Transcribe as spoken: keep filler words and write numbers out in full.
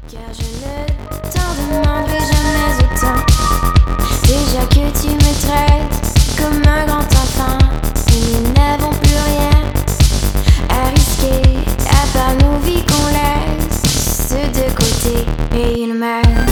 Car je ne t'en demanderai jamais autant. Déjà que tu me traites comme un grand enfant, et nous n'avons plus rien à risquer à part nos vies qu'on laisse de côté et une main.